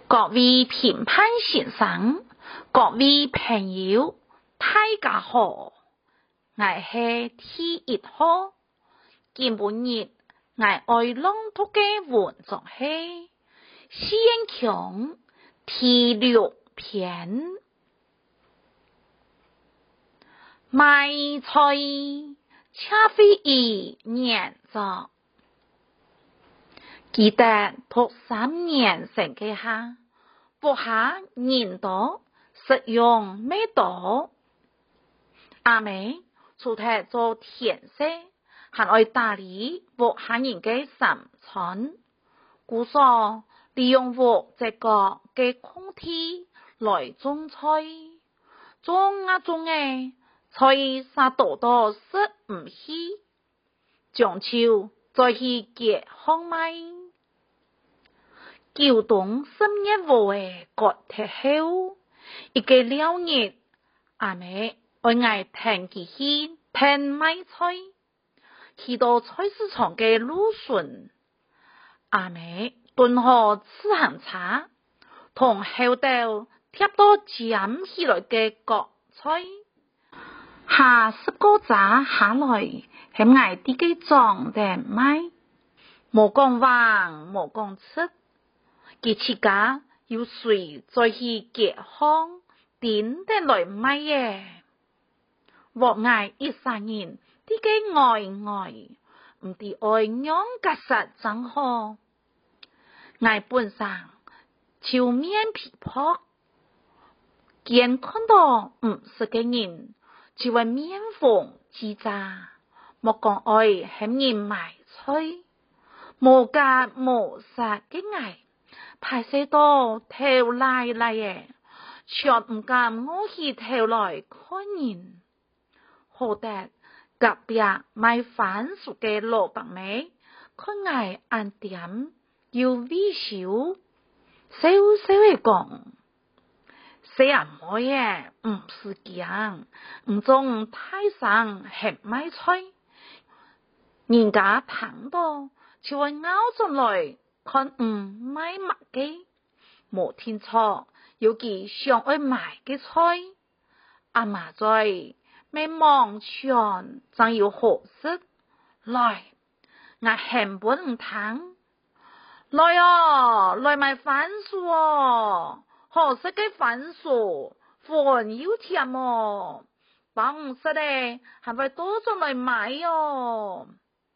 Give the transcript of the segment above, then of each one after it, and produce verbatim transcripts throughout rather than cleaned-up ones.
各位評判先生，各位朋友，大家好，我係 T 一號，今本日我愛朗讀嘅文章係詩人強第六篇，賣菜恰非一年咗，記得讀三年成嘅下。播下人多，實用咩多？阿妹出題做填色，還愛打理播下人嘅三餐。故所利用我這個嘅空地來種菜，種啊種誒，菜撒多多食唔起，將秋再去結項賣。舊冬十月五誒割鐵後，一個了日，阿妹愛愛聽佢去聽賣菜，去到菜市場嘅路順，阿妹頓河此行茶，同後頭貼到尖起來嘅割菜，下十個扎下來，係愛啲嘅裝訂賣，無講橫無講直。佢自家要隨再去結項，點得來買嘢？我愛一生人，啲嘅愛愛，唔啲愛樣格實真好。愛本上超面皮薄，見看到唔識嘅人，就會面紅自責。莫講愛係人賣菜，無價無實嘅愛。排寫到頭來來嘅，卻唔敢我去頭來看人。好得隔壁賣番薯嘅老伯妹，看我按點要微笑，笑笑嘅講：死人妹嘅唔是講，唔中太上係賣菜，人家聽到就會咬進來。看唔買物嘅，無聽錯，有其想愛買嘅菜，阿媽在未望全，真要好食。來，我恨本唔聽，來哦，來買番薯哦，好食嘅番薯，飯要甜哦，幫唔食咧，係咪多咗來買哦？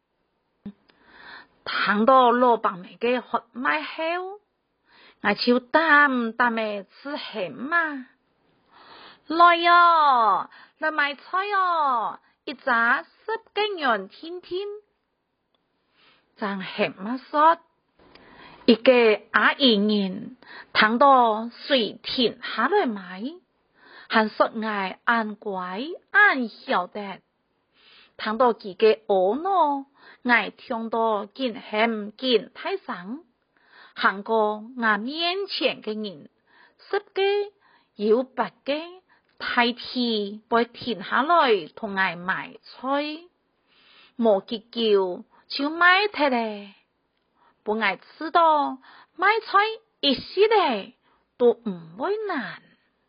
聽到老伯妹嘅喝賣後，我就淡淡嘅吃鹹嘛。來喲，來買菜喲，一紮十幾元天天。真鹹嘛說，一個阿姨人聽到隨停下來買，還說我按乖按曉得，聽到佢嘅惡喏。我聽到見hem見太上，行過我面前嘅人，十個有八個大體會停下來同我買菜，無結叫就買睇咧。本我知道買菜一時咧都唔會難，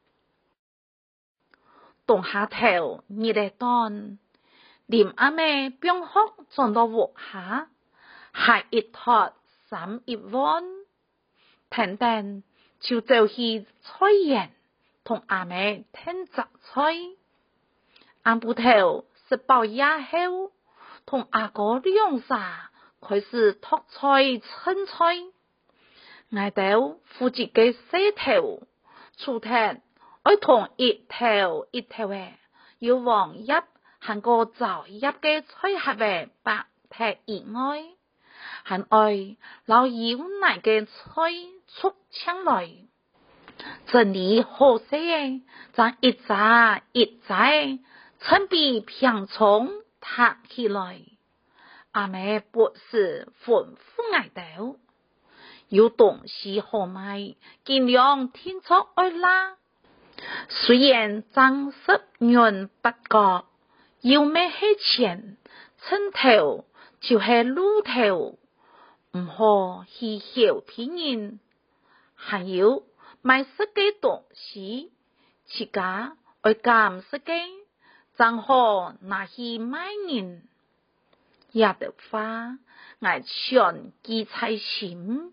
動下頭你嚟當。連阿妹邊學撞到鑊下，係一托三一碗，平平就走去菜園同阿妹聽雜菜。按部頭食飽夜後，同阿哥兩沙開始托菜稱菜。挨到負責嘅洗頭，出廳愛同一頭一頭嘅要往入。行過早入嘅菜盒嘅白鐵以外，還愛老妖奶嘅菜出搶來，真理好些嘅，將一紮一紮趁比平蔥搭起來。阿妹不是吩咐挨到，有東西好賣，盡量聽出愛啦。雖然爭十元不覺。要咩係錢，趁頭就係路頭，唔好去曉騙人。 还有买十个东西，自家爱干十个，正好拿去买人，也得花，爱全记在心。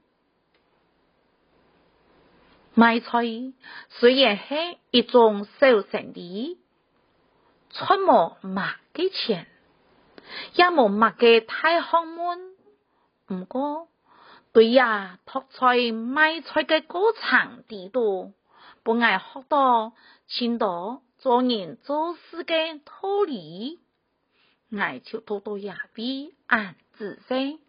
卖菜虽然是一种小生意，出冇乜嘅錢，也冇乜嘅大學問，唔過對呀，讀在賣菜嘅過程地度，本愛學到青島做人做事嘅道理，愛就多多也比按自身。